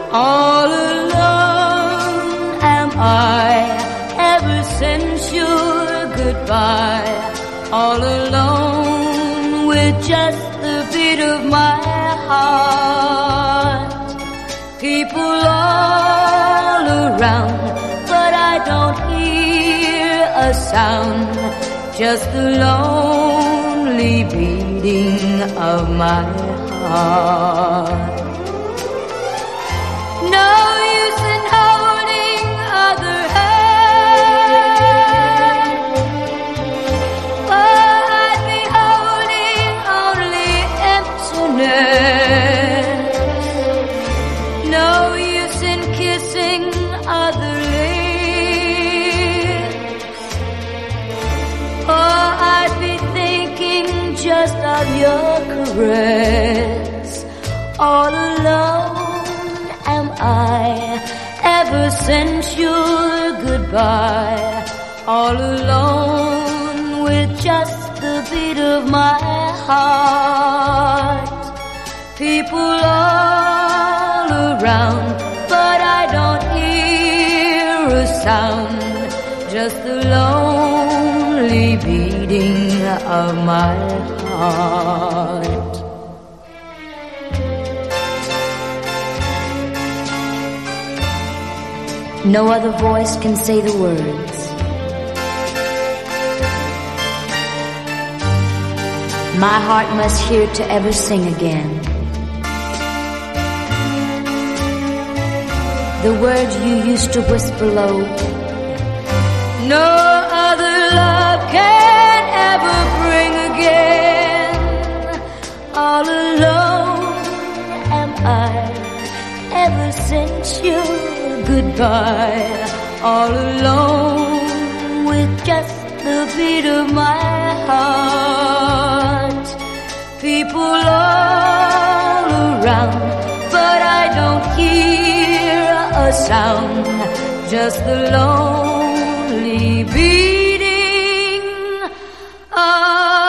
All alone am I ever since your goodbye. All alone with just the beat of my heart. People all around, but I don't hear a sound. Just the lonely beating of my heart. No use in holding other hands, for I'd be holding only emptiness. No use in kissing other lips, for I'd be thinking just of your caress. All alone am I ever since your goodbye. All alone with just the beat of my heart. People all around, but I don't hear a sound. Just the lonely beating of my heart. No other voice can say the words. My heart must hear to ever sing again. The words you used to whisper low. No other love can ever bring again. All alone am I ever since your goodbye. All alone with just the beat of my heart. People all around, but I don't hear a sound. Just the lonely beating of